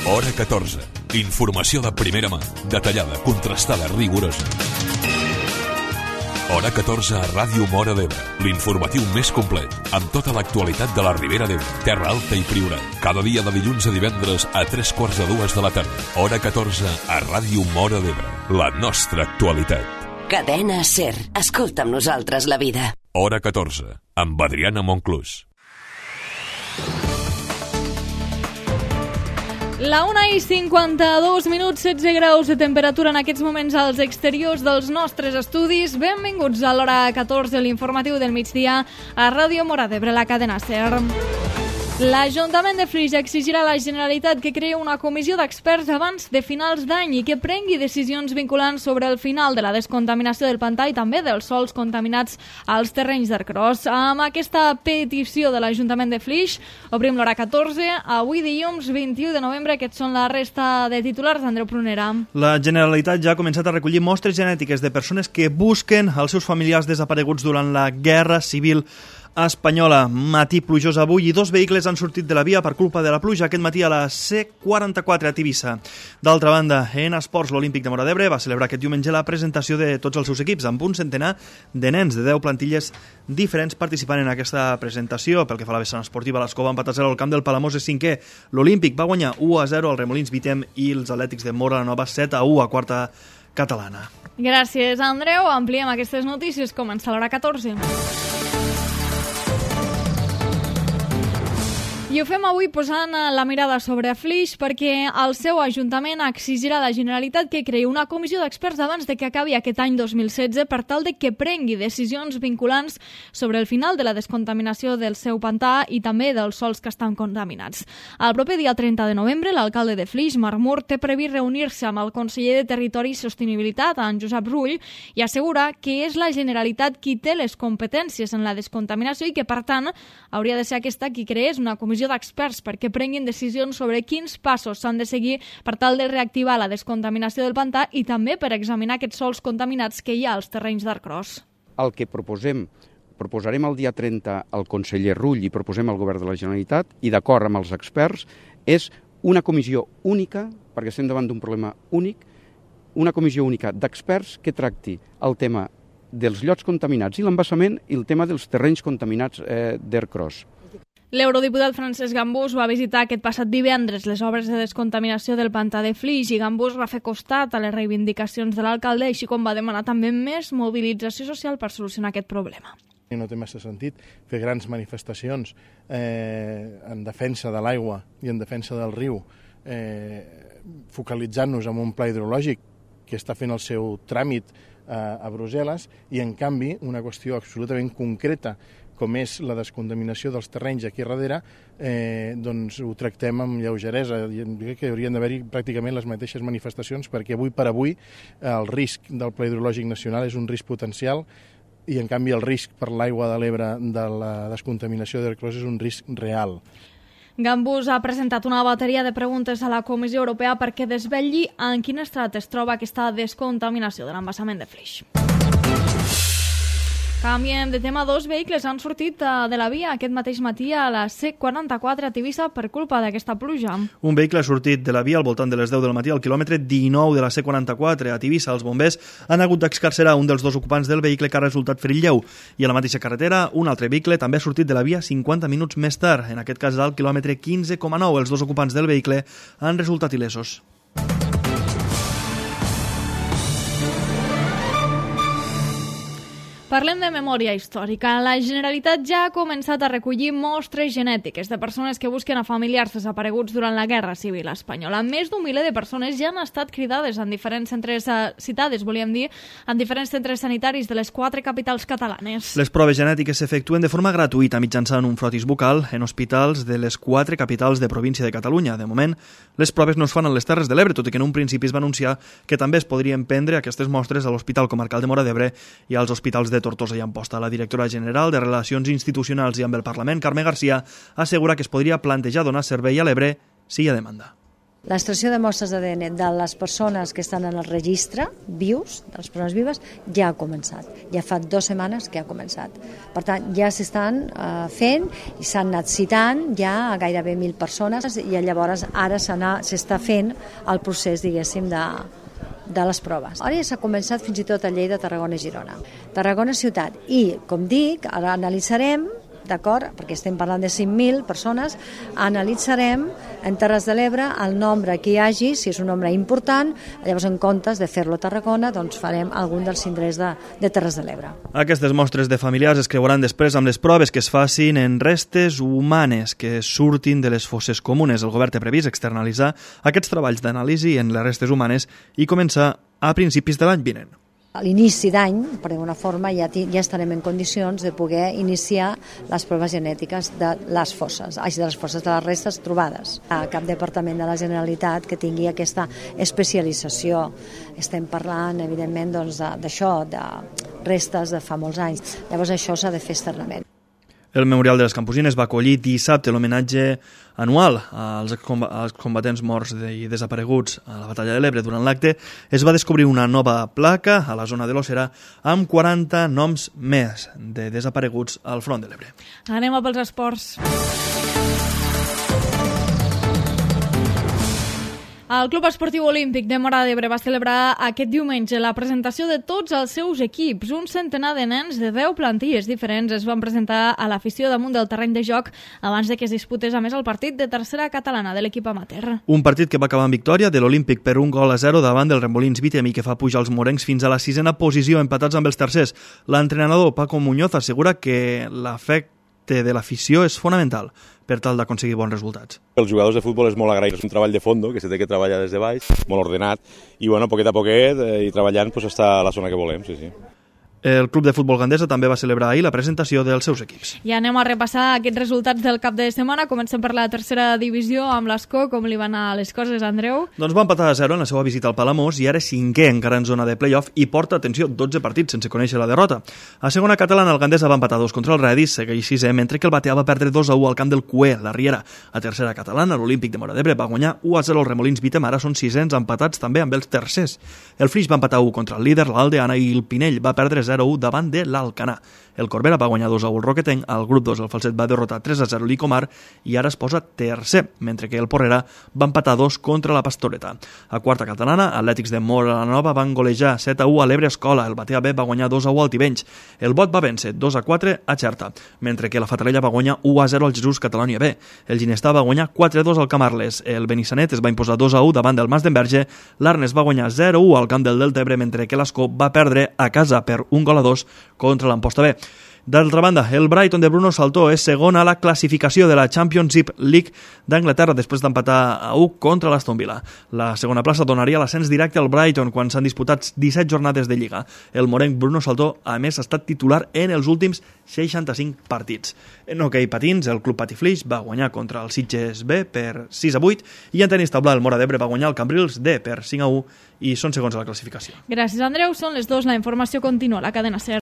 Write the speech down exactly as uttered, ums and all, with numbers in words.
Hora catorze. Informació de primera mà, detallada, contrastada, rigorosa. Hora catorze a Ràdio Móra d'Ebre, l'informatiu més complet, amb tota l'actualitat de la Ribera d'Ebre, Terra Alta i Priorat. Cada dia de dilluns a divendres a tres quarts de dues de la tarda. Hora catorze a Ràdio Móra d'Ebre, la nostra actualitat. Cadena SER. Escolta amb nosaltres la vida. Hora catorze, amb Adriana Monclús. La una i cinquanta-dos minuts, setze graus de temperatura en aquests moments als exteriors dels nostres estudis. Benvinguts a l'Hora catorze, l'informatiu del migdia a Ràdio Móra d'Ebre, la cadena SER. L'Ajuntament de Flix exigirà a la Generalitat que creï una comissió d'experts abans de finals d'any i que prengui decisions vinculants sobre el final de la descontaminació del pantà i també dels sòls contaminats als terrenys d'Ercros. Amb aquesta petició de l'Ajuntament de Flix, obrim l'Hora catorze, avui dilluns vint-i-u de novembre. Aquests són la resta de titulars. Andreu Prunera. La Generalitat ja ha començat a recollir mostres genètiques de persones que busquen els seus familiars desapareguts durant la Guerra Civil espanyola. Matí plujós avui i dos vehicles han sortit de la via per culpa de la pluja aquest matí a la C quaranta-quatre a Tivissa. D'altra banda, en esports, l'Olímpic de Móra d'Ebre va celebrar aquest diumenge la presentació de tots els seus equips, amb un centenar de nens de deu plantilles diferents participant en aquesta presentació. Pel que fa a la vessant esportiva, l'Escova ha empatat a zero al camp del Palamós és cinquè. L'Olímpic va guanyar u a zero al Remolins Vitem i els Atlètics de Móra la Nova set a u a quarta catalana. Gràcies, Andreu. Ampliem aquestes notícies. Comença l'Hora catorze. I ho fem avui posant la mirada sobre Flix perquè el seu Ajuntament exigirà a la Generalitat que creï una comissió d'experts abans de que acabi aquest any dos mil setze per tal de que prengui decisions vinculants sobre el final de la descontaminació del seu pantà i també dels sòls que estan contaminats. El proper dia trenta de novembre, l'alcalde de Flix, Marc Mur, té previst reunir-se amb el conseller de Territori i Sostenibilitat, en Josep Rull, i assegura que és la Generalitat qui té les competències en la descontaminació i que, per tant, hauria de ser aquesta qui creés una comissió d'experts perquè prenguin decisions sobre quins passos s'han de seguir per tal de reactivar la descontaminació del pantà i també per examinar aquests sòls contaminats que hi ha als terrenys d'Ercros. El que proposem, proposarem el dia trenta al conseller Rull i proposem al govern de la Generalitat i d'acord amb els experts és una comissió única, perquè estem davant d'un problema únic, una comissió única d'experts que tracti el tema dels llocs contaminats i l'embassament i el tema dels terrenys contaminats eh, d'Ercros. L'eurodiputat Francesc Gambús va visitar aquest passat divendres les obres de descontaminació del pantà de Flix i Gambús va fer costat a les reivindicacions de l'alcalde, així com va demanar també més mobilització social per solucionar aquest problema. No té massa sentit fer grans manifestacions eh, en defensa de l'aigua i en defensa del riu, eh, focalitzant-nos en un pla hidrològic que està fent el seu tràmit eh, a Brussel·les i, en canvi, una qüestió absolutament concreta com és la descontaminació dels terrenys aquí darrere, eh, doncs ho tractem amb lleugeresa. I crec que haurien d'haver-hi pràcticament les mateixes manifestacions perquè avui per avui el risc del Pla Hidrològic Nacional és un risc potencial i, en canvi, el risc per l'aigua de l'Ebre de la descontaminació d'Ercros és un risc real. Gambús ha presentat una bateria de preguntes a la Comissió Europea perquè desvetlli en quin estat es troba aquesta descontaminació de l'embassament de Flix. Canviem de tema. Dos vehicles han sortit de la via aquest mateix matí a la C quaranta-quatre a Tivissa per culpa d'aquesta pluja. Un vehicle ha sortit de la via al voltant de les deu del matí al quilòmetre dinou de la C quaranta-quatre a Tivissa. Els bombers han hagut d'excarcerar un dels dos ocupants del vehicle que ha resultat ferit lleu. I a la mateixa carretera, un altre vehicle també ha sortit de la via cinquanta minuts més tard. En aquest cas al quilòmetre quinze coma nou. Els dos ocupants del vehicle han resultat il·lesos. Parlem de memòria històrica. La Generalitat ja ha començat a recollir mostres genètiques de persones que busquen a familiars desapareguts durant la Guerra Civil espanyola. Més d'un miler de persones ja han estat cridades en diferents centres citades, volíem dir, en diferents centres sanitaris de les quatre capitals catalanes. Les proves genètiques s'efectuen de forma gratuïta mitjançant un frotis bucal en hospitals de les quatre capitals de província de Catalunya. De moment, les proves no es fan a les Terres de l'Ebre, tot i que en un principi es va anunciar que també es podrien prendre aquestes mostres a l'Hospital Comarcal de Móra d'Ebre i als hospitals de Tortosa i Amposta. La directora general de Relacions Institucionals i amb el Parlament, Carme Garcia, assegura que es podria plantejar donar servei a l'Ebre si hi ha demanda. L'extracció de mostres d'A D N de les persones que estan en el registre, vius, de les persones vives, ja ha començat. Ja fa dues setmanes que ha començat. Per tant, ja s'estan eh, fent i s'han anat citant ja a gairebé mil persones i llavors ara s'està fent el procés, diguéssim, de, de les proves. Ara ja s'ha començat fins i tot a Lleida, Tarragona i Girona. Tarragona ciutat. I, com dic, ara analitzarem, d'acord, perquè estem parlant de cinc mil persones, analitzarem en Terres de l'Ebre el nombre que hi hagi, si és un nombre important, llavors en comptes de fer-lo a Tarragona, doncs farem algun dels indrets de, de Terres de l'Ebre. Aquestes mostres de familiars es creuaran després amb les proves que es facin en restes humanes que surtin de les fosses comunes. El govern té previst externalitzar aquests treballs d'anàlisi en les restes humanes i començar a principis de l'any vinent. A l'inici d'any, per alguna forma, ja, ja estarem en condicions de poder iniciar les proves genètiques de les fosses, ai, de les fosses de les restes trobades. A cap departament de la Generalitat que tingui aquesta especialització. Estem parlant, evidentment, doncs, d'això, de restes de fa molts anys. Llavors això s'ha de fer externament. El Memorial de les Camposines va acollir dissabte l'homenatge anual als combatents morts i desapareguts a la Batalla de l'Ebre. Durant l'acte es va descobrir una nova placa a la zona de l'Ossera amb quaranta noms més de desapareguts al front de l'Ebre. Anem a pels esports. El Club Esportiu Olímpic de Móra d'Ebre va celebrar aquest diumenge la presentació de tots els seus equips. Un centenar de nens de deu plantilles diferents es van presentar a l'afició damunt del terreny de joc abans de que es disputés a més el partit de tercera catalana de l'equip amateur. Un partit que va acabar amb victòria de l'Olímpic per un gol a zero davant del Remolins Vitem i que fa pujar els morencs fins a la sisena posició, empatats amb els tercers. L'entrenador Paco Muñoz assegura que l'efecte de l'afició és fonamental per tal d'aconseguir bons resultats. Els jugadors de futbol és molt agraït, és un treball de fondo que se té que treballar des de baix, molt ordenat, i bueno, poquet a poquet eh, i treballant pues, està a la zona que volem, sí, sí. El Club de Futbol Gandesa també va celebrar ahir la presentació dels seus equips. I anem a repassar aquests resultats del cap de setmana. Comencem per la tercera divisió amb l'Escó. Com li van anar les coses, Andreu? Doncs va empatar a zero en la seva visita al Palamós i ara és cinquè encara en zona de play-off i porta, atenció, dotze partits sense conèixer la derrota. A segona catalana el Gandesa va empatar dos contra el Redis, segueix sisè, mentre que el Batea va perdre dos a u al camp del Cué, la Riera. A tercera catalana l'Olímpic de Móra d'Ebre va guanyar u a zero al Remolins Vitem, ara són sisens empatats també amb els tercers. El Flix va empatar u contra el líder, l'Aldeana, i el Pinell va perdre zero a u davant de l'Alcanar. El Corbera va guanyar dos a u el Roquetenc, al grup dos el Falset va derrotar tres a zero l'Icomar i ara es posa tercer, mentre que el Porrera va empatar dos contra la Pastoreta. A quarta catalana, Atlètics de Móra la Nova van golejar set a u a l'Ebre Escola, el Batea B va guanyar dos a u al Tivenys, el Bot va vèncer dos a quatre a Xerta, mentre que la Fatarella va guanyar u a zero al Jesús Catalònia B. El Ginestà va guanyar quatre a dos al Camarles, el Benissanet es va imposar dos a u davant del Mas d'Enverge, l'Arnes va guanyar zero a u al camp del Deltebre, mentre que l'Escó va perdre a casa per un gol a dos contra l'Amposta B. D'altra banda, el Brighton de Bruno Saltó és segon a la classificació de la Championship League d'Anglaterra després d'empatar a u contra l'Aston Villa. La segona plaça donaria l'ascens directe al Brighton quan s'han disputat disset jornades de Lliga. El morenc Bruno Saltó, a més, ha estat titular en els últims seixanta-cinc partits. En hoquei patins, el Club Patiflix va guanyar contra el Sitges B per sis a vuit i en tenis taula el Móra d'Ebre va guanyar el Cambrils D per cinc a u i són segons a la classificació. Gràcies, Andreu. Són les dos. La informació continua a la cadena SER.